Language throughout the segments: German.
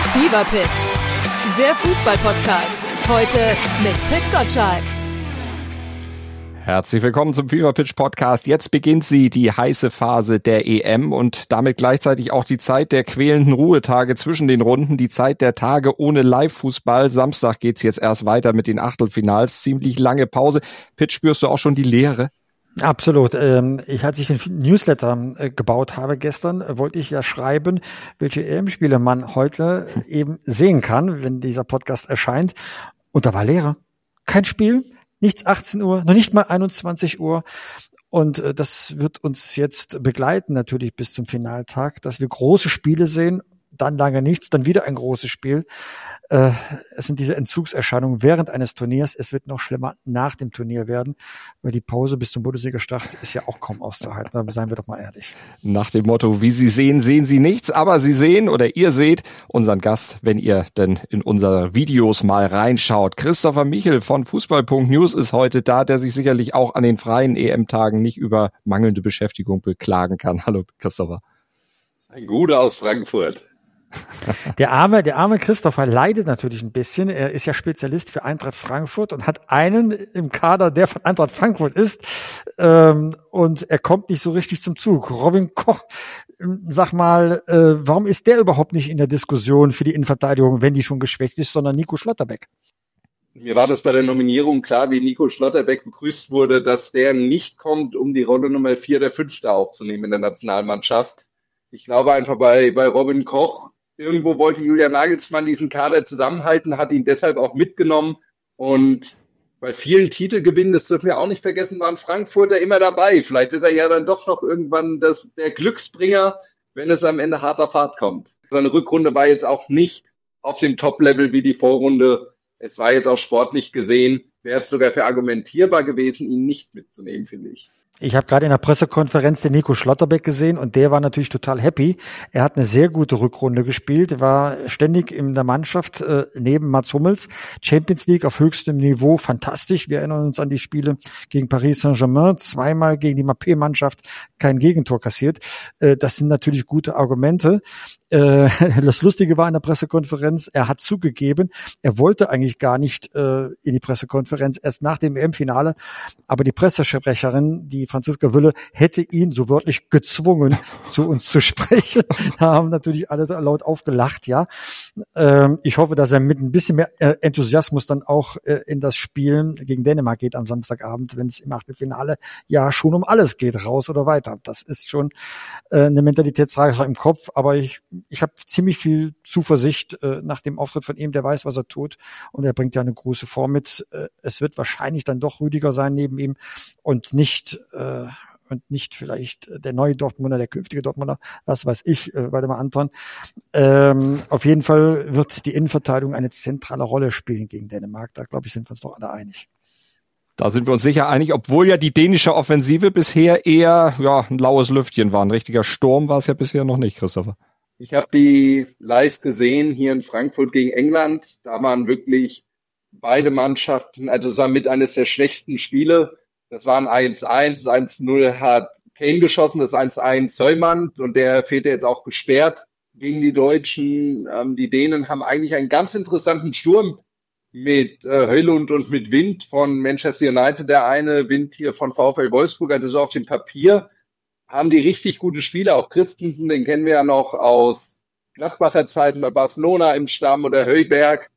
Fever Pitch, der Fußball-Podcast. Heute mit Pit Gottschalk. Herzlich willkommen zum Fever Pitch Podcast. Jetzt beginnt sie, die heiße Phase der EM und damit gleichzeitig auch die Zeit der quälenden Ruhetage zwischen den Runden, die Zeit der Tage ohne Live-Fußball. Samstag geht's jetzt erst weiter mit den Achtelfinals. Ziemlich lange Pause. Pitch, spürst du auch schon die Leere? Absolut. Als ich den Newsletter gebaut habe gestern, wollte ich ja schreiben, welche EM-Spiele man heute eben sehen kann, wenn dieser Podcast erscheint. Und da war Leere. Kein Spiel, nichts 18 Uhr, noch nicht mal 21 Uhr. Und das wird uns jetzt begleiten natürlich bis zum Finaltag, dass wir große Spiele sehen, dann lange nichts, dann wieder ein großes Spiel. Es sind diese Entzugserscheinungen während eines Turniers. Es wird noch schlimmer nach dem Turnier werden, weil die Pause bis zum Bundesliga-Start ist ja auch kaum auszuhalten. Aber seien wir doch mal ehrlich. Nach dem Motto, wie Sie sehen, sehen Sie nichts. Aber Sie sehen oder ihr seht unseren Gast, wenn ihr denn in unsere Videos mal reinschaut. Christopher Michel von Fußball.news ist heute da, der sich sicherlich auch an den freien EM-Tagen nicht über mangelnde Beschäftigung beklagen kann. Hallo Christopher. Ein Guter aus Frankfurt. Der arme Christopher leidet natürlich ein bisschen. Er ist ja Spezialist für Eintracht Frankfurt und hat einen im Kader, der von Eintracht Frankfurt ist. Und er kommt nicht so richtig zum Zug. Robin Koch, sag mal, warum ist der überhaupt nicht in der Diskussion für die Innenverteidigung, wenn die schon geschwächt ist, sondern Nico Schlotterbeck? Mir war das bei der Nominierung klar, wie Nico Schlotterbeck begrüßt wurde, dass der nicht kommt, um die Rolle Nummer 4 oder 5 aufzunehmen in der Nationalmannschaft. Ich glaube einfach bei Robin Koch, irgendwo wollte Julian Nagelsmann diesen Kader zusammenhalten, hat ihn deshalb auch mitgenommen. Und bei vielen Titelgewinnen, das dürfen wir auch nicht vergessen, waren Frankfurter immer dabei. Vielleicht ist er ja dann doch noch irgendwann der Glücksbringer, wenn es am Ende hart auf hart kommt. Seine Rückrunde war jetzt auch nicht auf dem Top-Level wie die Vorrunde. Es war jetzt auch sportlich gesehen, wäre es sogar verargumentierbar gewesen, ihn nicht mitzunehmen, finde ich. Ich habe gerade in der Pressekonferenz den Nico Schlotterbeck gesehen und der war natürlich total happy. Er hat eine sehr gute Rückrunde gespielt, er war ständig in der Mannschaft neben Mats Hummels. Champions League auf höchstem Niveau, fantastisch. Wir erinnern uns an die Spiele gegen Paris Saint-Germain, zweimal gegen die Mappé-Mannschaft kein Gegentor kassiert. Das sind natürlich gute Argumente. Das Lustige war in der Pressekonferenz, er hat zugegeben, er wollte eigentlich gar nicht in die Pressekonferenz, erst nach dem EM-Finale, aber die Pressesprecherin, die Franziska Wülle, hätte ihn so wörtlich gezwungen, zu uns zu sprechen. Da haben natürlich alle laut aufgelacht, ja. Ich hoffe, dass er mit ein bisschen mehr Enthusiasmus dann auch in das Spiel gegen Dänemark geht am Samstagabend, wenn es im Achtelfinale ja schon um alles geht, raus oder weiter. Das ist schon eine Mentalitätsfrage im Kopf, aber ich habe ziemlich viel Zuversicht nach dem Auftritt von ihm, der weiß, was er tut und er bringt ja eine große Form mit. Es wird wahrscheinlich dann doch Rüdiger sein neben ihm und nicht vielleicht der neue Dortmunder, der künftige Dortmunder, was weiß ich, Waldemar Anton. Auf jeden Fall wird die Innenverteidigung eine zentrale Rolle spielen gegen Dänemark. Da, glaube ich, sind wir uns doch alle einig. Da sind wir uns sicher einig, obwohl ja die dänische Offensive bisher eher ein laues Lüftchen war. Ein richtiger Sturm war es ja bisher noch nicht, Christopher. Ich habe die live gesehen hier in Frankfurt gegen England. Da waren wirklich beide Mannschaften, also es war mit eines der schwächsten Spiele. Das waren 1-1, das 1-0 hat Kane geschossen, das 1-1 Seumann und der fehlte jetzt auch gesperrt gegen die Deutschen. Die Dänen haben eigentlich einen ganz interessanten Sturm mit Højlund und mit Wind von Manchester United, der eine, Wind hier von VfL Wolfsburg, also so auf dem Papier haben die richtig gute Spieler, auch Christensen, den kennen wir ja noch aus Gladbacher Zeiten bei Barcelona im Stamm, oder Højbjerg,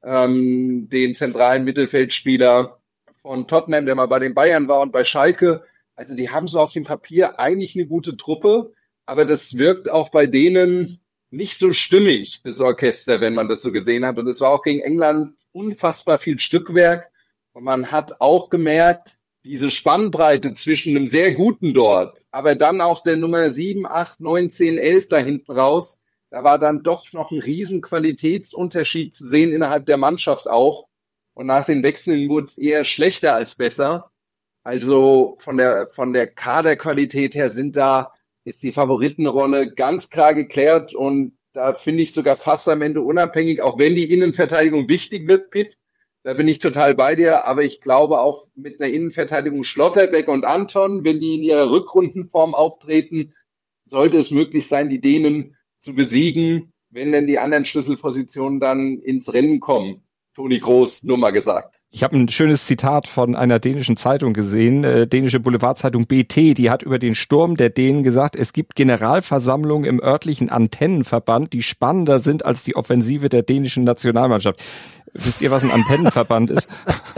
den zentralen Mittelfeldspieler von Tottenham, der mal bei den Bayern war und bei Schalke. Also die haben so auf dem Papier eigentlich eine gute Truppe, aber das wirkt auch bei denen nicht so stimmig, das Orchester, wenn man das so gesehen hat. Und es war auch gegen England unfassbar viel Stückwerk. Und man hat auch gemerkt, diese Spannbreite zwischen einem sehr guten dort, aber dann auch der Nummer 7, 8, 9, 10, 11 da hinten raus, da war dann doch noch ein riesen Qualitätsunterschied zu sehen innerhalb der Mannschaft auch. Und nach den Wechseln wurde es eher schlechter als besser. Also von der Kaderqualität her ist die Favoritenrolle ganz klar geklärt und da finde ich sogar fast am Ende unabhängig, auch wenn die Innenverteidigung wichtig wird, Pitt, da bin ich total bei dir, aber ich glaube auch mit einer Innenverteidigung Schlotterbeck und Anton, wenn die in ihrer Rückrundenform auftreten, sollte es möglich sein, die Dänen zu besiegen. wenn denn die anderen Schlüsselpositionen dann ins Rennen kommen. Toni Kroos, nur mal gesagt. Ich habe ein schönes Zitat von einer dänischen Zeitung gesehen, dänische Boulevardzeitung BT, die hat über den Sturm der Dänen gesagt, es gibt Generalversammlungen im örtlichen Antennenverband, die spannender sind als die Offensive der dänischen Nationalmannschaft. Wisst ihr, was ein Antennenverband ist?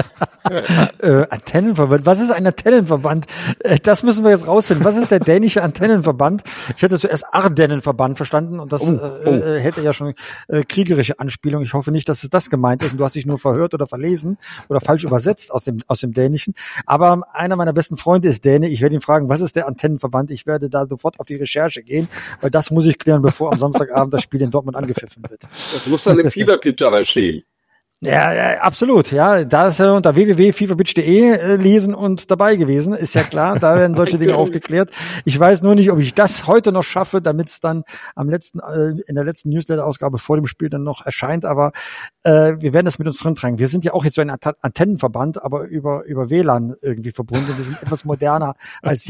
Antennenverband? Was ist ein Antennenverband? Das müssen wir jetzt rausfinden. Was ist der dänische Antennenverband? Ich hätte zuerst Ardennenverband verstanden und das hätte ja schon kriegerische Anspielung. Ich hoffe nicht, dass es das gemeint ist und du hast dich nur verhört oder verlesen oder falsch übersetzt aus dem Dänischen. Aber einer meiner besten Freunde ist Däne. Ich werde ihn fragen, was ist der Antennenverband? Ich werde da sofort auf die Recherche gehen, weil das muss ich klären, bevor am Samstagabend das Spiel in Dortmund angepfiffen wird. Das muss dann im Feverpitch aber stehen. Ja, absolut. Ja, da ist er unter www.fifa-bitch.de lesen und dabei gewesen. Ist ja klar, da werden solche Dinge aufgeklärt. Ich weiß nur nicht, ob ich das heute noch schaffe, damit es dann in der letzten Newsletter-Ausgabe vor dem Spiel dann noch erscheint. Aber wir werden das mit uns drin tragen. Wir sind ja auch jetzt so ein Antennenverband, aber über WLAN irgendwie verbunden. Wir sind etwas moderner als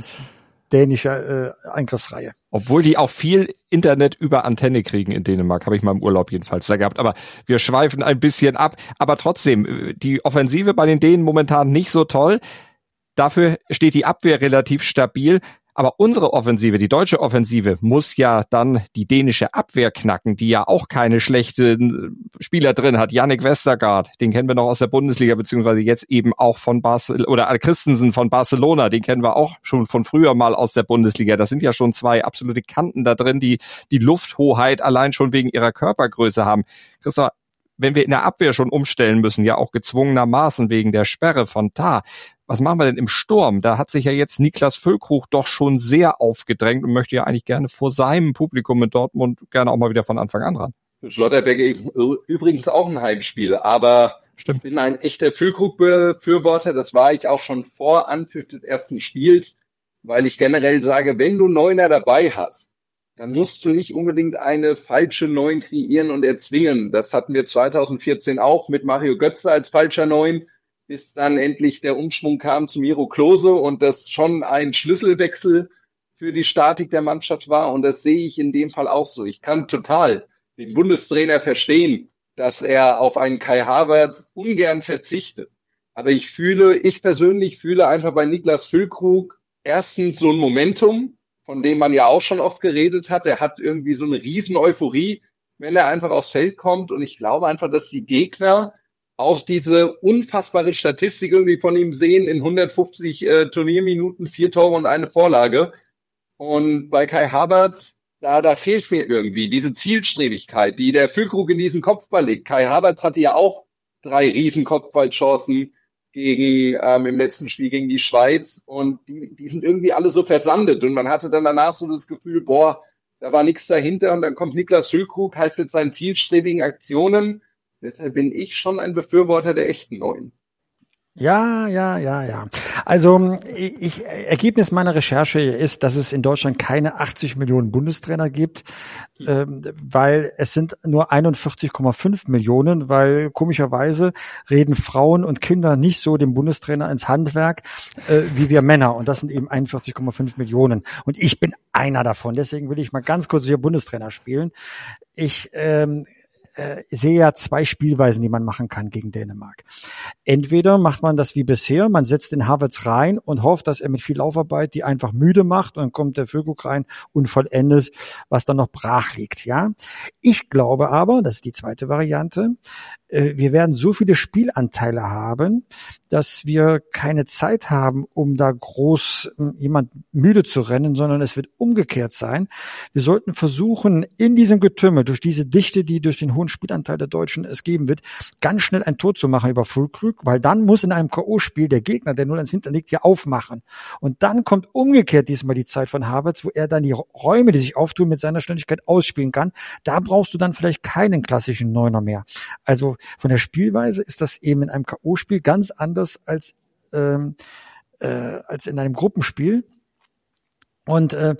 dänische Eingriffsreihe. Obwohl die auch viel Internet über Antenne kriegen in Dänemark, habe ich mal im Urlaub jedenfalls da gehabt. Aber wir schweifen ein bisschen ab. Aber trotzdem, die Offensive bei den Dänen momentan nicht so toll. Dafür steht die Abwehr relativ stabil. Aber unsere Offensive, die deutsche Offensive, muss ja dann die dänische Abwehr knacken, die ja auch keine schlechten Spieler drin hat. Jannik Vestergaard, den kennen wir noch aus der Bundesliga, beziehungsweise jetzt eben auch von oder Christensen von Barcelona, den kennen wir auch schon von früher mal aus der Bundesliga. Das sind ja schon zwei absolute Kanten da drin, die die Lufthoheit allein schon wegen ihrer Körpergröße haben. Christoph, wenn wir in der Abwehr schon umstellen müssen, ja auch gezwungenermaßen wegen der Sperre von Tah, was machen wir denn im Sturm? Da hat sich ja jetzt Niklas Füllkrug doch schon sehr aufgedrängt und möchte ja eigentlich gerne vor seinem Publikum in Dortmund gerne auch mal wieder von Anfang an ran. Für Schlotterbeck übrigens auch ein Heimspiel, aber Stimmt. Ich bin ein echter Füllkrug-Befürworter. Das war ich auch schon vor Anpfiff des ersten Spiels, weil ich generell sage, wenn du Neuner dabei hast, dann musst du nicht unbedingt eine falsche Neun kreieren und erzwingen. Das hatten wir 2014 auch mit Mario Götze als falscher Neun, bis dann endlich der Umschwung kam zu Miro Klose und das schon ein Schlüsselwechsel für die Statik der Mannschaft war. Und das sehe ich in dem Fall auch so. Ich kann total den Bundestrainer verstehen, dass er auf einen Kai Havertz ungern verzichtet. Aber ich persönlich fühle einfach bei Niklas Füllkrug erstens so ein Momentum, von dem man ja auch schon oft geredet hat. Er hat irgendwie so eine riesen Euphorie, wenn er einfach aufs Feld kommt. Und ich glaube einfach, dass die Gegner auch diese unfassbare Statistik irgendwie von ihm sehen in 150 Turnierminuten, 4 Tore und eine Vorlage. Und bei Kai Havertz, da fehlt mir irgendwie diese Zielstrebigkeit, die der Füllkrug in diesen Kopfball legt. Kai Havertz hatte ja auch 3 riesen Kopfballchancen im letzten Spiel gegen die Schweiz und die sind irgendwie alle so versandet und man hatte dann danach so das Gefühl, da war nichts dahinter und dann kommt Niklas Füllkrug halt mit seinen zielstrebigen Aktionen. Deshalb bin ich schon ein Befürworter der echten Neuen. Ja. Also Ergebnis meiner Recherche ist, dass es in Deutschland keine 80 Millionen Bundestrainer gibt, weil es sind nur 41,5 Millionen, weil komischerweise reden Frauen und Kinder nicht so dem Bundestrainer ins Handwerk wie wir Männer. Und das sind eben 41,5 Millionen. Und ich bin einer davon. Deswegen will ich mal ganz kurz hier Bundestrainer spielen. Ich sehe ja 2 Spielweisen, die man machen kann gegen Dänemark. Entweder macht man das wie bisher, man setzt den Havertz rein und hofft, dass er mit viel Laufarbeit die einfach müde macht und dann kommt der Füllkrug rein und vollendet, was dann noch brach liegt. Ja, ich glaube aber, das ist die zweite Variante, wir werden so viele Spielanteile haben, dass wir keine Zeit haben, um da groß jemand müde zu rennen, sondern es wird umgekehrt sein. Wir sollten versuchen, in diesem Getümmel, durch diese Dichte, die durch den hohen Spielanteil der Deutschen es geben wird, ganz schnell ein Tor zu machen über Füllkrug, weil dann muss in einem K.O.-Spiel der Gegner, der 0-1 hinten liegt, ja aufmachen. Und dann kommt umgekehrt diesmal die Zeit von Havertz, wo er dann die Räume, die sich auftun, mit seiner Schnelligkeit ausspielen kann. Da brauchst du dann vielleicht keinen klassischen Neuner mehr. Also von der Spielweise ist das eben in einem K.O.-Spiel ganz anders als in einem Gruppenspiel. Und so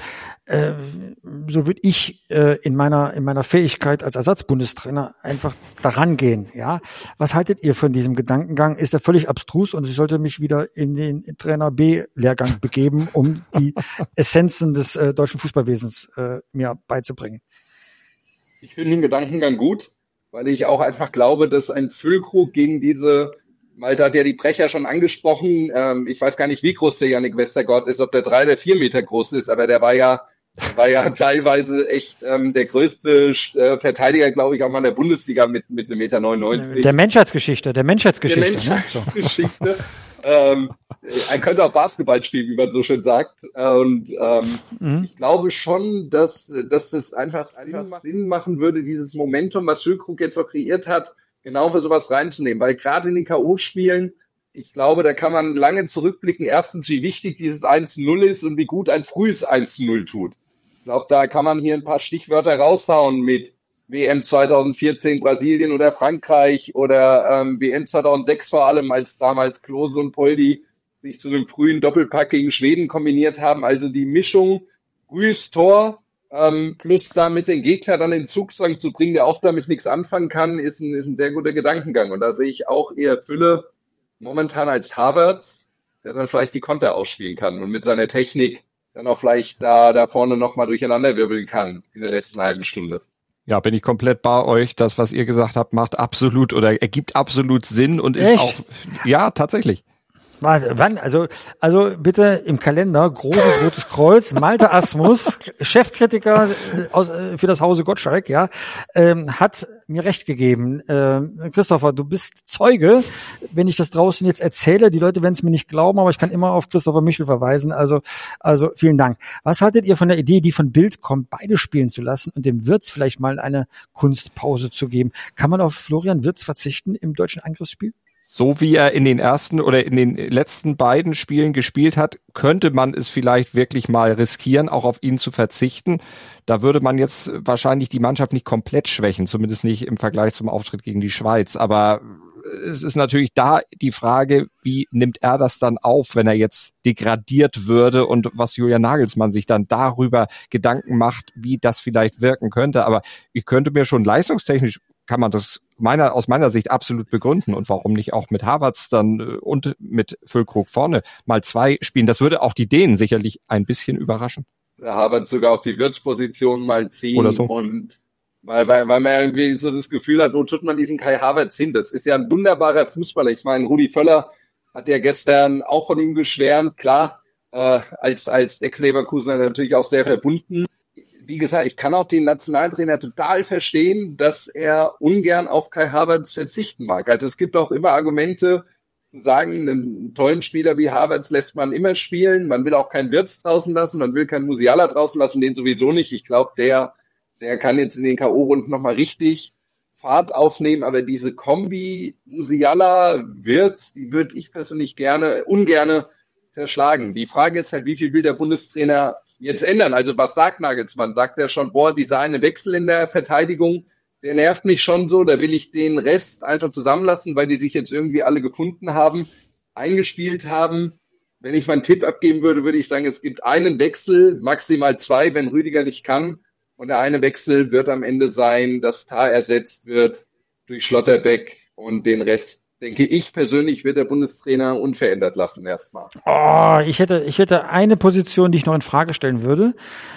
würde ich in meiner Fähigkeit als Ersatzbundestrainer einfach daran gehen. Ja, was haltet ihr von diesem Gedankengang? Ist er völlig abstrus und ich sollte mich wieder in den Trainer B-Lehrgang begeben, um die Essenzen des deutschen Fußballwesens mir beizubringen? Ich finde den Gedankengang gut, weil ich auch einfach glaube, dass ein Füllkrug gegen diese, Malte hat ja die Brecher schon angesprochen, ich weiß gar nicht, wie groß der Yannick Westergaard ist, ob der 3 oder 4 Meter groß ist, aber der war ja teilweise echt der größte Verteidiger, glaube ich, auch mal in der Bundesliga mit 1,99 Meter. Der Menschheitsgeschichte. Ne? Er könnte auch Basketball spielen, wie man so schön sagt. Und ich glaube schon, dass das einfach Sinn machen würde, dieses Momentum, was Füllkrug jetzt auch kreiert hat, genau für sowas reinzunehmen. Weil gerade in den K.O.-Spielen, ich glaube, da kann man lange zurückblicken. Erstens, wie wichtig dieses 1-0 ist und wie gut ein frühes 1-0 tut. Ich glaube, da kann man hier ein paar Stichwörter raushauen mit WM 2014 Brasilien oder Frankreich oder WM 2006 vor allem, als damals Klose und Poldi sich zu einem frühen Doppelpack gegen Schweden kombiniert haben. Also die Mischung frühes Tor plus damit den Gegner dann in Zugzwang zu bringen, der auch damit nichts anfangen kann, ist ein sehr guter Gedankengang. Und da sehe ich auch eher Fülle momentan als Havertz, der dann vielleicht die Konter ausspielen kann und mit seiner Technik dann auch vielleicht da vorne nochmal durcheinanderwirbeln kann in der letzten halben Stunde. Ja, bin ich komplett bei euch. Das, was ihr gesagt habt, macht absolut oder ergibt absolut Sinn und ist auch, ja, tatsächlich. Wann? Also bitte im Kalender, großes rotes Kreuz, Malte Asmus, Chefkritiker für das Hause Gottschalk, ja, hat mir recht gegeben. Christopher, du bist Zeuge, wenn ich das draußen jetzt erzähle. Die Leute werden es mir nicht glauben, aber ich kann immer auf Christopher Michel verweisen. Also vielen Dank. Was haltet ihr von der Idee, die von Bild kommt, beide spielen zu lassen und dem Wirtz vielleicht mal eine Kunstpause zu geben? Kann man auf Florian Wirtz verzichten im deutschen Angriffsspiel? So wie er in den ersten oder in den letzten beiden Spielen gespielt hat, könnte man es vielleicht wirklich mal riskieren, auch auf ihn zu verzichten. Da würde man jetzt wahrscheinlich die Mannschaft nicht komplett schwächen, zumindest nicht im Vergleich zum Auftritt gegen die Schweiz. Aber es ist natürlich da die Frage, wie nimmt er das dann auf, wenn er jetzt degradiert würde und was Julian Nagelsmann sich dann darüber Gedanken macht, wie das vielleicht wirken könnte. Aber ich könnte mir schon leistungstechnisch, kann man das aus meiner Sicht absolut begründen. Und warum nicht auch mit Havertz dann und mit Füllkrug vorne mal 2 spielen? Das würde auch die Dänen sicherlich ein bisschen überraschen. Da Havertz sogar auf die Wirtz-Position mal ziehen oder so. Und weil man irgendwie so das Gefühl hat, wo tut man diesen Kai Havertz hin? Das ist ja ein wunderbarer Fußballer. Ich meine, Rudi Völler hat ja gestern auch von ihm geschwärmt. Klar, als Ex-Leverkusener natürlich auch sehr verbunden. Wie gesagt, ich kann auch den Nationaltrainer total verstehen, dass er ungern auf Kai Havertz verzichten mag. Also es gibt auch immer Argumente zu sagen, einen tollen Spieler wie Havertz lässt man immer spielen. Man will auch keinen Wirtz draußen lassen, man will keinen Musiala draußen lassen, den sowieso nicht. Ich glaube, der kann jetzt in den K.O.-Runden nochmal richtig Fahrt aufnehmen. Aber diese Kombi Musiala-Wirtz, die würde ich persönlich ungerne zerschlagen. Die Frage ist halt, wie viel will der Bundestrainer jetzt ändern? Also was sagt Nagelsmann? Sagt er schon, dieser eine Wechsel in der Verteidigung, der nervt mich schon so, da will ich den Rest einfach zusammenlassen, weil die sich jetzt irgendwie alle gefunden haben, eingespielt haben. Wenn ich meinen Tipp abgeben würde, würde ich sagen, es gibt einen Wechsel, maximal 2, wenn Rüdiger nicht kann. Und der eine Wechsel wird am Ende sein, dass Tah ersetzt wird durch Schlotterbeck und den Rest, denke ich persönlich, wird der Bundestrainer unverändert lassen erstmal. Oh, ich hätte eine Position, die ich noch in Frage stellen würde.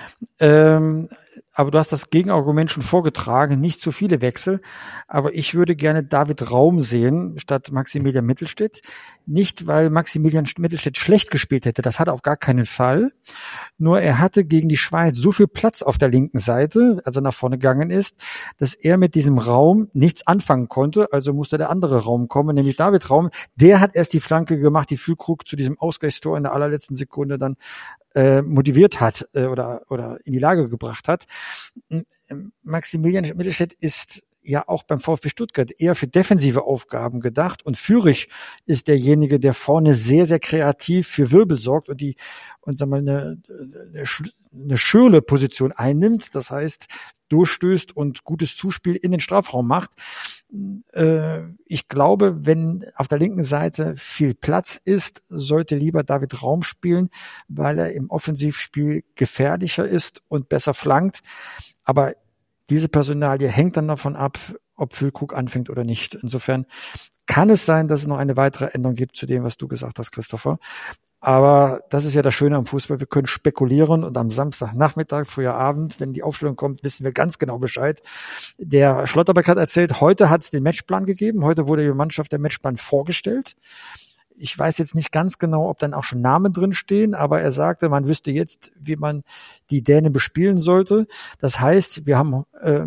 Aber du hast das Gegenargument schon vorgetragen, nicht zu viele Wechsel. Aber ich würde gerne David Raum sehen statt Maximilian Mittelstädt. Nicht, weil Maximilian Mittelstädt schlecht gespielt hätte, das hat er auf gar keinen Fall. Nur er hatte gegen die Schweiz so viel Platz auf der linken Seite, als er nach vorne gegangen ist, dass er mit diesem Raum nichts anfangen konnte. Also musste der andere Raum kommen, nämlich David Raum. Der hat erst die Flanke gemacht, die Füllkrug zu diesem Ausgleichstor in der allerletzten Sekunde dann motiviert hat oder in die Lage gebracht hat. Maximilian Mittelstädt ist ja auch beim VfB Stuttgart eher für defensive Aufgaben gedacht und Führig ist derjenige, der vorne sehr, sehr kreativ für Wirbel sorgt und sagen wir mal, eine Schürle-Position einnimmt, das heißt, durchstößt und gutes Zuspiel in den Strafraum macht. Ich glaube, wenn auf der linken Seite viel Platz ist, sollte lieber David Raum spielen, weil er im Offensivspiel gefährlicher ist und besser flankt. Aber diese Personalie hängt dann davon ab, ob Füllkrug anfängt oder nicht. Insofern kann es sein, dass es noch eine weitere Änderung gibt zu dem, was du gesagt hast, Christopher. Aber das ist ja das Schöne am Fußball. Wir können spekulieren und am Samstagnachmittag, früher Abend, wenn die Aufstellung kommt, wissen wir ganz genau Bescheid. Der Schlotterbeck hat erzählt, heute hat es den Matchplan gegeben. Heute wurde die Mannschaft der Matchplan vorgestellt. Ich weiß jetzt nicht ganz genau, ob dann auch schon Namen drin stehen, aber er sagte, man wüsste jetzt, wie man die Dänen bespielen sollte. Das heißt, wir haben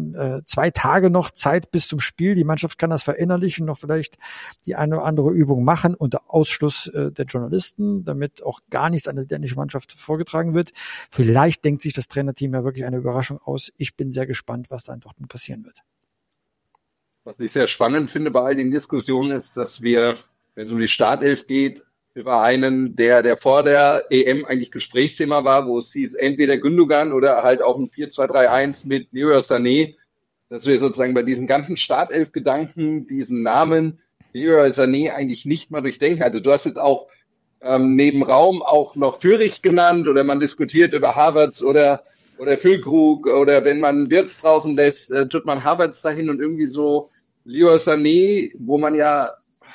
2 Tage noch Zeit bis zum Spiel. Die Mannschaft kann das verinnerlichen, noch vielleicht die eine oder andere Übung machen unter Ausschluss der Journalisten, damit auch gar nichts an der dänischen Mannschaft vorgetragen wird. Vielleicht denkt sich das Trainerteam ja wirklich eine Überraschung aus. Ich bin sehr gespannt, was dann dort passieren wird. Was ich sehr spannend finde bei all den Diskussionen ist, dass wir, wenn es um die Startelf geht, über einen, der vor der EM eigentlich Gesprächsthema war, wo es hieß, entweder Gündogan oder halt auch ein 4-2-3-1 mit Leroy Sané, dass wir sozusagen bei diesen ganzen Startelf-Gedanken diesen Namen Leroy Sané eigentlich nicht mal durchdenken. Also du hast jetzt auch neben Raum auch noch Führig genannt oder man diskutiert über Havertz oder Füllkrug oder wenn man Wirtz draußen lässt, tut man Havertz dahin und irgendwie so Leroy Sané, wo man ja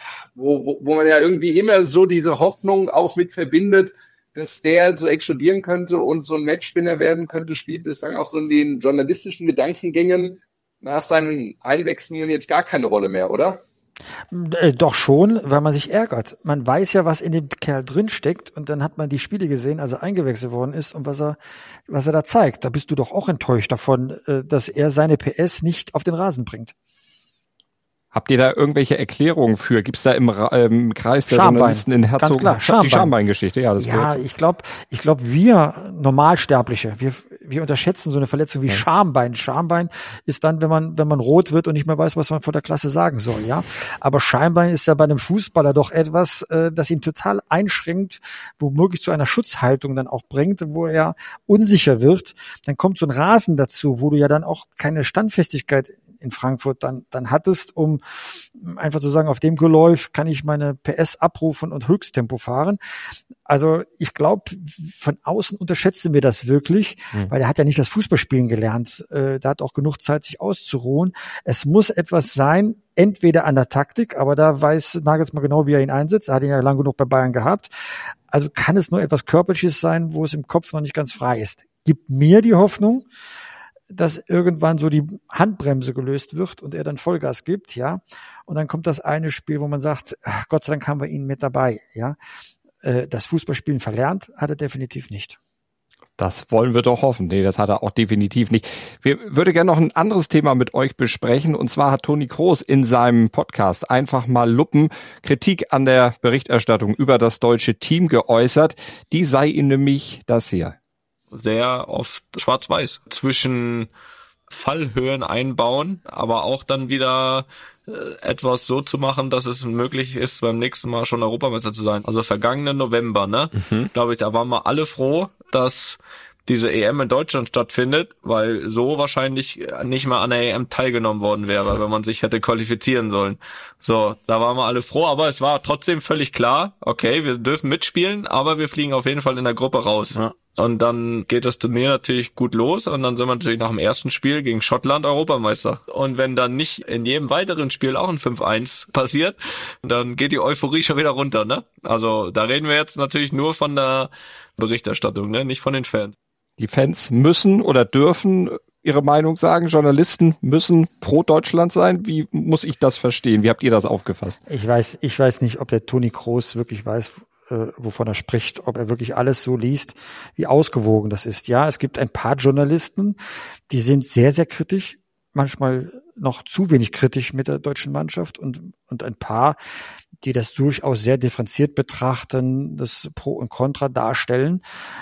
irgendwie immer so diese Hoffnung auch mit verbindet, dass der so explodieren könnte und so ein Matchwinner werden könnte, spielt bislang auch so in den journalistischen Gedankengängen nach seinen Einwechslungen jetzt gar keine Rolle mehr, oder? Doch schon, weil man sich ärgert. Man weiß ja, was in dem Kerl drin steckt und dann hat man die Spiele gesehen, als er eingewechselt worden ist und was er da zeigt. Da bist du doch auch enttäuscht davon, dass er seine PS nicht auf den Rasen bringt. Habt ihr da irgendwelche Erklärungen für? Gibt's da im Kreis der Journalisten in Herzogen? Ganz klar, Schambein. Die Schambein-Geschichte, ja. Ich glaube, wir Normalsterbliche, wir unterschätzen so eine Verletzung wie Schambein. Schambein ist dann, wenn man rot wird und nicht mehr weiß, was man vor der Klasse sagen soll, ja. Aber Schambein ist ja bei einem Fußballer doch etwas, das ihn total einschränkt, womöglich zu einer Schutzhaltung dann auch bringt, wo er unsicher wird. Dann kommt so ein Rasen dazu, wo du ja dann auch keine Standfestigkeit in Frankfurt dann hattest, um einfach zu sagen, auf dem Geläuf kann ich meine PS abrufen und Höchsttempo fahren. Also ich glaube, von außen unterschätzen wir das wirklich, weil er hat ja nicht das Fußballspielen gelernt. Der hat auch genug Zeit, sich auszuruhen. Es muss etwas sein, entweder an der Taktik, aber da weiß Nagelsmann genau, wie er ihn einsetzt. Er hat ihn ja lang genug bei Bayern gehabt. Also kann es nur etwas Körperliches sein, wo es im Kopf noch nicht ganz frei ist. Gibt mir die Hoffnung, dass irgendwann so die Handbremse gelöst wird und er dann Vollgas gibt, ja. Und dann kommt das eine Spiel, wo man sagt, ach, Gott sei Dank haben wir ihn mit dabei, ja. Das Fußballspielen verlernt hat er definitiv nicht. Das wollen wir doch hoffen. Nee, das hat er auch definitiv nicht. Wir würde gerne noch ein anderes Thema mit euch besprechen. Und zwar hat Toni Kroos in seinem Podcast Einfach mal Luppen Kritik an der Berichterstattung über das deutsche Team geäußert. Die sei ihm nämlich das hier. Sehr oft schwarz-weiß zwischen Fallhöhen einbauen, aber auch dann wieder etwas so zu machen, dass es möglich ist, beim nächsten Mal schon Europameister zu sein. Also vergangenen November, glaube ich, da waren wir alle froh, dass diese EM in Deutschland stattfindet, weil so wahrscheinlich nicht mal an der EM teilgenommen worden wäre, wenn man sich hätte qualifizieren sollen. So, da waren wir alle froh, aber es war trotzdem völlig klar, okay, wir dürfen mitspielen, aber wir fliegen auf jeden Fall in der Gruppe raus. Ja. Und dann geht das Turnier natürlich gut los und dann sind wir natürlich nach dem ersten Spiel gegen Schottland Europameister. Und wenn dann nicht in jedem weiteren Spiel auch ein 5-1 passiert, dann geht die Euphorie schon wieder runter, ne? Also da reden wir jetzt natürlich nur von der Berichterstattung, ne? Nicht von den Fans. Die Fans müssen oder dürfen ihre Meinung sagen. Journalisten müssen pro Deutschland sein. Wie muss ich das verstehen? Wie habt ihr das aufgefasst? Ich weiß nicht, ob der Toni Kroos wirklich weiß, wovon er spricht, ob er wirklich alles so liest, wie ausgewogen das ist. Ja, es gibt ein paar Journalisten, die sind sehr, sehr kritisch, manchmal noch zu wenig kritisch mit der deutschen Mannschaft und ein paar, die das durchaus sehr differenziert betrachten, das Pro und Contra darstellen.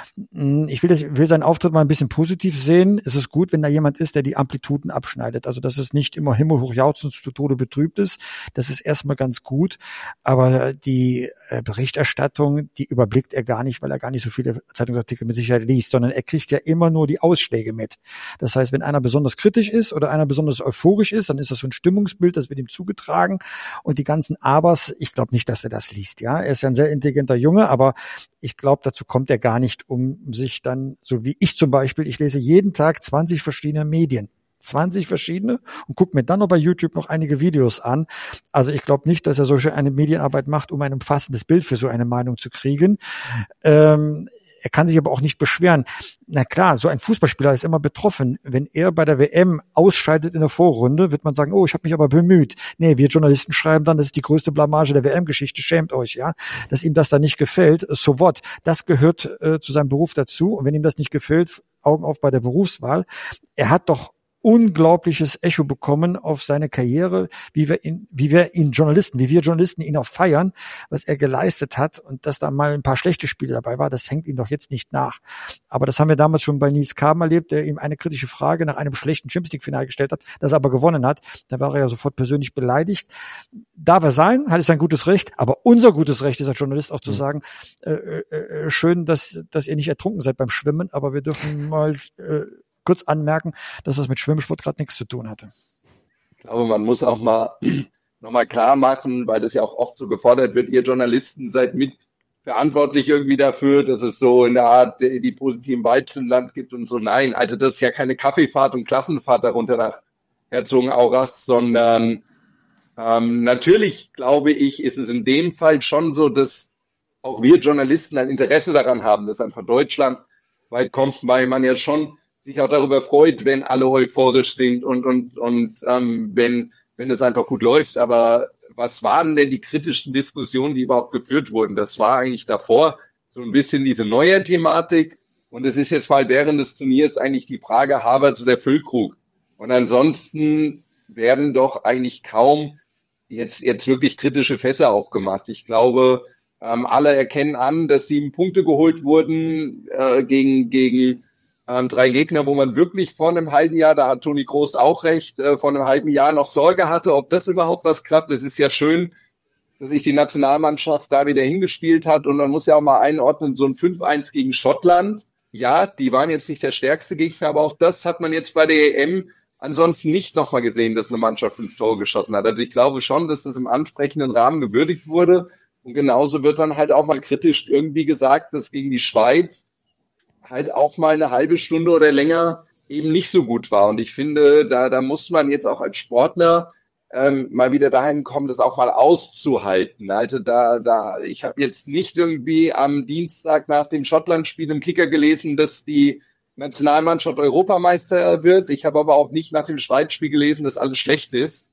Ich will seinen Auftritt mal ein bisschen positiv sehen. Es ist gut, wenn da jemand ist, der die Amplituden abschneidet. Also, dass es nicht immer himmelhoch jauchzend zu Tode betrübt ist. Das ist erstmal ganz gut. Aber die Berichterstattung, die überblickt er gar nicht, weil er gar nicht so viele Zeitungsartikel mit Sicherheit liest, sondern er kriegt ja immer nur die Ausschläge mit. Das heißt, wenn einer besonders kritisch ist oder einer besonders euphorisch ist, dann ist das so ein Stimmungsbild, das wird ihm zugetragen. Und die ganzen Abers, ich glaube nicht, dass er das liest. Ja, er ist ja ein sehr intelligenter Junge, aber ich glaube, dazu kommt er gar nicht, um sich dann, so wie ich zum Beispiel, ich lese jeden Tag 20 verschiedene Medien. 20 verschiedene und gucke mir dann noch bei YouTube noch einige Videos an. Also ich glaube nicht, dass er solche eine Medienarbeit macht, um ein umfassendes Bild für so eine Meinung zu kriegen. Er kann sich aber auch nicht beschweren. Na klar, so ein Fußballspieler ist immer betroffen. Wenn er bei der WM ausscheidet in der Vorrunde, wird man sagen, oh, ich habe mich aber bemüht. Nee, wir Journalisten schreiben dann, das ist die größte Blamage der WM-Geschichte, schämt euch, ja. Dass ihm das da nicht gefällt, so what. Das gehört zu seinem Beruf dazu. Und wenn ihm das nicht gefällt, Augen auf bei der Berufswahl. Er hat doch unglaubliches Echo bekommen auf seine Karriere, wie wir Journalisten ihn auch feiern, was er geleistet hat, und dass da mal ein paar schlechte Spiele dabei war, das hängt ihm doch jetzt nicht nach. Aber das haben wir damals schon bei Nils Kaben erlebt, der ihm eine kritische Frage nach einem schlechten Champions-League-Finale gestellt hat, das er aber gewonnen hat. Da war er ja sofort persönlich beleidigt. Darf er sein, hat es ein gutes Recht, aber unser gutes Recht ist als Journalist auch zu sagen, schön, dass ihr nicht ertrunken seid beim Schwimmen, aber wir dürfen mal kurz anmerken, dass das mit Schwimmsport gerade nichts zu tun hatte. Ich glaube, man muss auch nochmal klar machen, weil das ja auch oft so gefordert wird, ihr Journalisten seid mit verantwortlich irgendwie dafür, dass es so in der Art die positiven Weizen im Land gibt und so. Nein, also das ist ja keine Kaffeefahrt und Klassenfahrt darunter nach Herzogenaurach, sondern natürlich, glaube ich, ist es in dem Fall schon so, dass auch wir Journalisten ein Interesse daran haben, dass einfach Deutschland weit kommt, weil man ja schon sich auch darüber freut, wenn alle euphorisch sind und wenn es einfach gut läuft. Aber was waren denn die kritischen Diskussionen, die überhaupt geführt wurden? Das war eigentlich davor so ein bisschen diese neue Thematik. Und es ist jetzt mal während des Turniers eigentlich die Frage Havertz oder Füllkrug. Und ansonsten werden doch eigentlich kaum jetzt wirklich kritische Fässer aufgemacht. Ich glaube, alle erkennen an, dass 7 Punkte geholt wurden gegen 3 Gegner, wo man wirklich vor einem halben Jahr, da hat Toni Kroos auch recht, vor einem halben Jahr noch Sorge hatte, ob das überhaupt was klappt. Es ist ja schön, dass sich die Nationalmannschaft da wieder hingespielt hat, und man muss ja auch mal einordnen, so ein 5-1 gegen Schottland. Ja, die waren jetzt nicht der stärkste Gegner, aber auch das hat man jetzt bei der EM ansonsten nicht nochmal gesehen, dass eine Mannschaft 5 Tore geschossen hat. Also ich glaube schon, dass das im ansprechenden Rahmen gewürdigt wurde, und genauso wird dann halt auch mal kritisch irgendwie gesagt, dass gegen die Schweiz halt auch mal eine halbe Stunde oder länger eben nicht so gut war. Und ich finde, da muss man jetzt auch als Sportler mal wieder dahin kommen, das auch mal auszuhalten. Also ich habe jetzt nicht irgendwie am Dienstag nach dem Schottland-Spiel im Kicker gelesen, dass die Nationalmannschaft Europameister wird. Ich habe aber auch nicht nach dem Schweiz-Spiel gelesen, dass alles schlecht ist.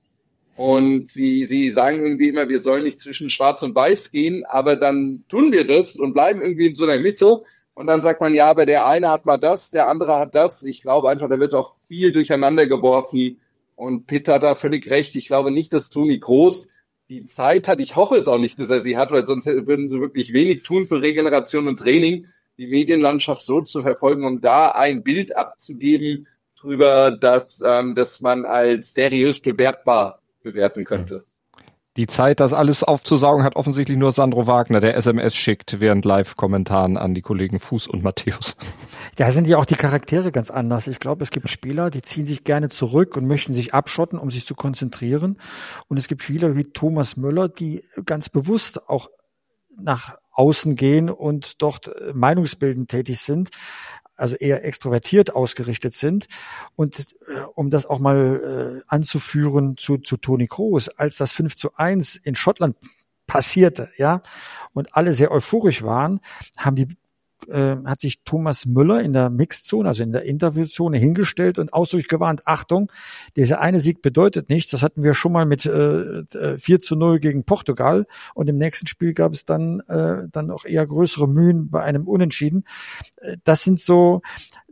Und sie sagen irgendwie immer, wir sollen nicht zwischen Schwarz und Weiß gehen, aber dann tun wir das und bleiben irgendwie in so einer Mitte. Und dann sagt man, ja, aber der eine hat mal das, der andere hat das. Ich glaube einfach, da wird auch viel durcheinander geworfen. Und Pitt hat da völlig recht. Ich glaube nicht, dass Toni Kroos die Zeit hat. Ich hoffe es auch nicht, dass er sie hat, weil sonst würden sie wirklich wenig tun für Regeneration und Training, die Medienlandschaft so zu verfolgen, um da ein Bild abzugeben drüber, dass man als seriös bewertbar bewerten könnte. Die Zeit, das alles aufzusaugen, hat offensichtlich nur Sandro Wagner, der SMS schickt während Live-Kommentaren an die Kollegen Fuß und Matthäus. Da sind ja auch die Charaktere ganz anders. Ich glaube, es gibt Spieler, die ziehen sich gerne zurück und möchten sich abschotten, um sich zu konzentrieren. Und es gibt viele wie Thomas Müller, die ganz bewusst auch nach außen gehen und dort meinungsbildend tätig sind, also eher extrovertiert ausgerichtet sind. Und um das auch mal anzuführen zu Toni Kroos, als das 5:1 in Schottland passierte, ja, und alle sehr euphorisch waren, hat sich Thomas Müller in der Mixzone, also in der Interviewzone hingestellt und ausdrücklich gewarnt, Achtung, dieser eine Sieg bedeutet nichts, das hatten wir schon mal mit 4:0 gegen Portugal, und im nächsten Spiel gab es dann auch eher größere Mühen bei einem Unentschieden. Das sind so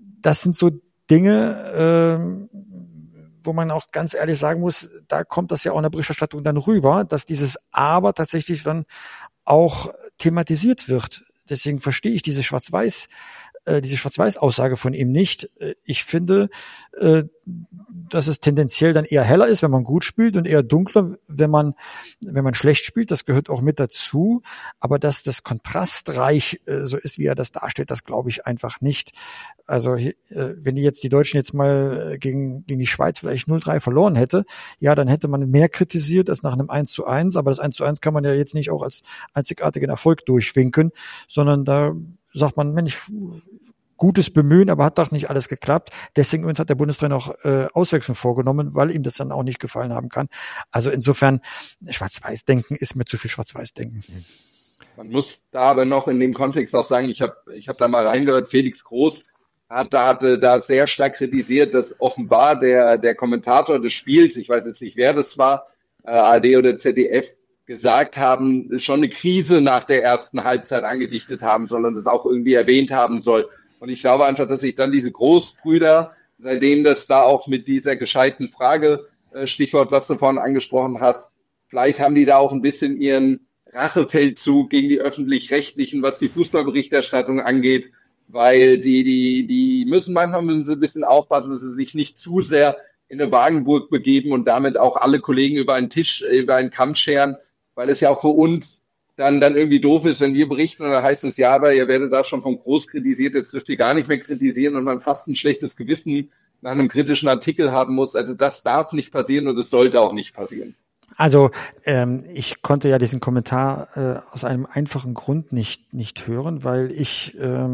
Dinge, wo man auch ganz ehrlich sagen muss, da kommt das ja auch in der Berichterstattung dann rüber, dass dieses Aber tatsächlich dann auch thematisiert wird. Deswegen verstehe ich diese Schwarz-Weiß-Aussage von ihm nicht. Ich finde, dass es tendenziell dann eher heller ist, wenn man gut spielt, und eher dunkler, wenn man schlecht spielt. Das gehört auch mit dazu. Aber dass das kontrastreich so ist, wie er das darstellt, das glaube ich einfach nicht. Also wenn die Deutschen jetzt mal gegen die Schweiz vielleicht 0:3 verloren hätte, ja, dann hätte man mehr kritisiert als nach einem 1:1. Aber das 1:1 kann man ja jetzt nicht auch als einzigartigen Erfolg durchwinken, sondern da sagt man, Mensch, gutes Bemühen, aber hat doch nicht alles geklappt. Deswegen übrigens hat der Bundestrainer auch Auswechslung vorgenommen, weil ihm das dann auch nicht gefallen haben kann. Also insofern, Schwarz-Weiß-Denken ist mir zu viel Schwarz-Weiß-Denken. Man muss da aber noch in dem Kontext auch sagen, ich hab da mal reingehört, Felix Groß hatte da sehr stark kritisiert, dass offenbar der Kommentator des Spiels, ich weiß jetzt nicht, wer das war, ARD oder ZDF, gesagt haben, schon eine Krise nach der ersten Halbzeit angedichtet haben soll und das auch irgendwie erwähnt haben soll. Und ich glaube einfach, dass sich dann diese Großbrüder, seitdem das da auch mit dieser gescheiten Frage, Stichwort, was du vorhin angesprochen hast, vielleicht haben die da auch ein bisschen ihren Rachefeldzug gegen die Öffentlich-Rechtlichen, was die Fußballberichterstattung angeht, weil die müssen manchmal ein bisschen aufpassen, dass sie sich nicht zu sehr in eine Wagenburg begeben und damit auch alle Kollegen über einen Kamm scheren, weil es ja auch für uns dann irgendwie doof ist, wenn wir berichten und dann heißt es, ja, aber ihr werdet da schon vom Groß kritisiert, jetzt dürft ihr gar nicht mehr kritisieren und man fast ein schlechtes Gewissen nach einem kritischen Artikel haben muss. Also das darf nicht passieren und es sollte auch nicht passieren. Also ich konnte ja diesen Kommentar aus einem einfachen Grund nicht hören, weil ich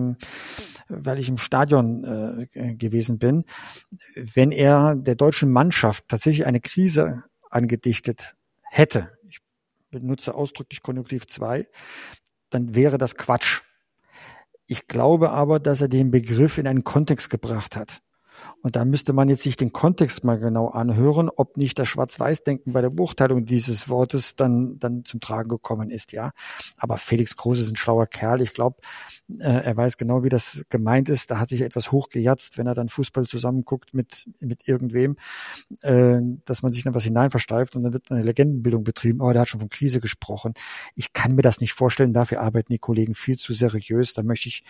im Stadion gewesen bin. Wenn er der deutschen Mannschaft tatsächlich eine Krise angedichtet hätte, ich benutze ausdrücklich Konjunktiv 2, dann wäre das Quatsch. Ich glaube aber, dass er den Begriff in einen Kontext gebracht hat. Und da müsste man jetzt sich den Kontext mal genau anhören, ob nicht das Schwarz-Weiß-Denken bei der Beurteilung dieses Wortes dann zum Tragen gekommen ist, ja. Aber Felix Groß ist ein schlauer Kerl. Ich glaube, er weiß genau, wie das gemeint ist. Da hat sich etwas hochgejatzt, wenn er dann Fußball zusammenguckt mit irgendwem, dass man sich dann was hineinversteift und dann wird eine Legendenbildung betrieben. Oh, der hat schon von Krise gesprochen. Ich kann mir das nicht vorstellen. Dafür arbeiten die Kollegen viel zu seriös. Da möchte ich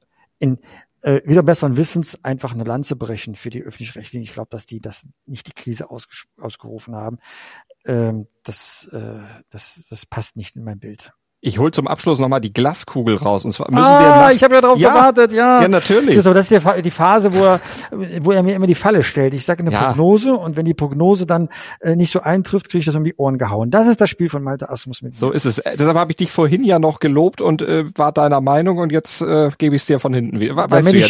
wieder besseren Wissens einfach eine Lanze brechen für die Öffentlich-Rechtlichen. Ich glaube, dass die das nicht die Krise ausgerufen haben. Das passt nicht in mein Bild. Ich hol zum Abschluss nochmal die Glaskugel raus. Und zwar müssen wir ich habe ja darauf gewartet, ja. Ja, natürlich. Das ist die Phase, wo er mir immer die Falle stellt. Ich sage eine Prognose und wenn die Prognose dann nicht so eintrifft, kriege ich das um die Ohren gehauen. Das ist das Spiel von Malte Asmus mit mir. So ist es. Deshalb habe ich dich vorhin ja noch gelobt und war deiner Meinung und jetzt gebe ich es dir von hinten wieder.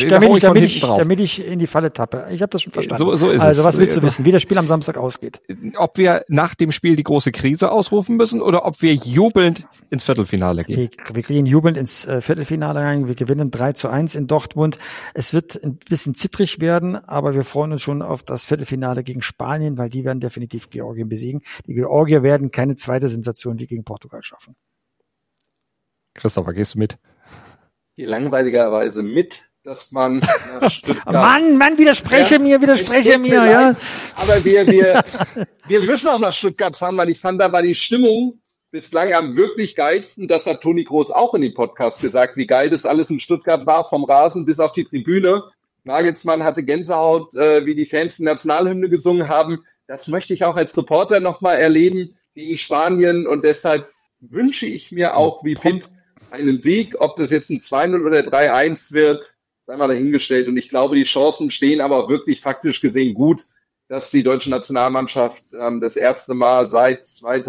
Damit ich in die Falle tappe. Ich habe das schon verstanden. So ist also was willst du wissen, wie das Spiel am Samstag ausgeht? Ob wir nach dem Spiel die große Krise ausrufen müssen oder ob wir jubelnd ins Viertelfinale gehen. Wir gehen jubelnd ins Viertelfinale rein. Wir gewinnen 3-1 in Dortmund. Es wird ein bisschen zittrig werden, aber wir freuen uns schon auf das Viertelfinale gegen Spanien, weil die werden definitiv Georgien besiegen. Die Georgier werden keine zweite Sensation wie gegen Portugal schaffen. Christopher, gehst du mit? Hier langweiligerweise mit, dass man nach Stuttgart... Mann, widerspreche mir, ja. Aber wir müssen auch nach Stuttgart fahren, weil ich fand, da war die Stimmung bislang am wirklich geilsten. Das hat Toni Kroos auch in dem Podcast gesagt, wie geil das alles in Stuttgart war, vom Rasen bis auf die Tribüne. Nagelsmann hatte Gänsehaut, wie die Fans die Nationalhymne gesungen haben. Das möchte ich auch als Reporter nochmal erleben gegen Spanien und deshalb wünsche ich mir auch wie Pitt einen Sieg. Ob das jetzt ein 2-0 oder 3-1 wird, sei mal dahingestellt. Und ich glaube, die Chancen stehen aber wirklich faktisch gesehen gut, dass die deutsche Nationalmannschaft das erste Mal seit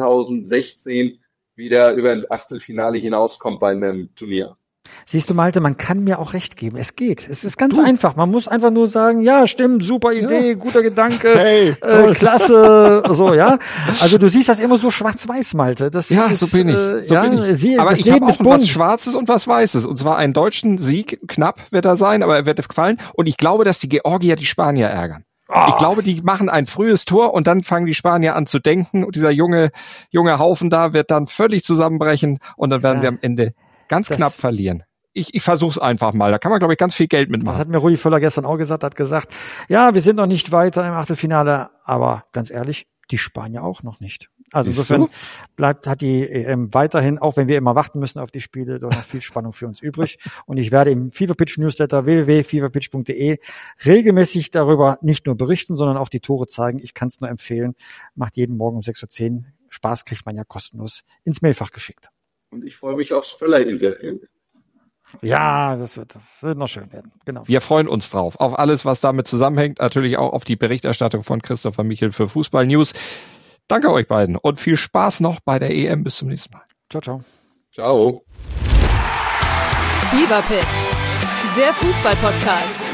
2016 wieder über ein Achtelfinale hinauskommt bei einem Turnier. Siehst du, Malte, man kann mir auch recht geben. Es geht. Es ist ganz einfach. Man muss einfach nur sagen, ja, stimmt, super Idee, guter Gedanke, hey, klasse, so, ja. Also du siehst das immer so schwarz-weiß, Malte. Das ja, ist, so bin ich. Aber ich habe auch was Schwarzes und was Weißes. Und zwar einen deutschen Sieg, knapp wird er sein, aber er wird gefallen. Und ich glaube, dass die Georgier die Spanier ärgern. Ich glaube, die machen ein frühes Tor und dann fangen die Spanier an zu denken. Und dieser junge Haufen da wird dann völlig zusammenbrechen und dann werden sie am Ende ganz knapp verlieren. Ich versuch's einfach mal. Da kann man, glaube ich, ganz viel Geld mitmachen. Das hat mir Rudi Völler gestern auch gesagt. Hat gesagt, ja, wir sind noch nicht weiter im Achtelfinale. Aber ganz ehrlich, die Spanier auch noch nicht. Also insofern hat die EM weiterhin, auch wenn wir immer warten müssen auf die Spiele, doch noch viel Spannung für uns übrig. Und ich werde im Feverpitch Newsletter www.feverpitch.de regelmäßig darüber nicht nur berichten, sondern auch die Tore zeigen. Ich kann es nur empfehlen. Macht jeden Morgen um 6.10 Uhr. Spaß kriegt man ja kostenlos ins Mailfach geschickt. Und ich freue mich aufs Völler-Interview. Ja, das wird noch schön werden. Genau. Wir freuen uns drauf. Auf alles, was damit zusammenhängt. Natürlich auch auf die Berichterstattung von Christopher Michel für Fußball News. Danke euch beiden und viel Spaß noch bei der EM. Bis zum nächsten Mal. Ciao, ciao. Ciao. Feverpitch, Der Fußball-Podcast.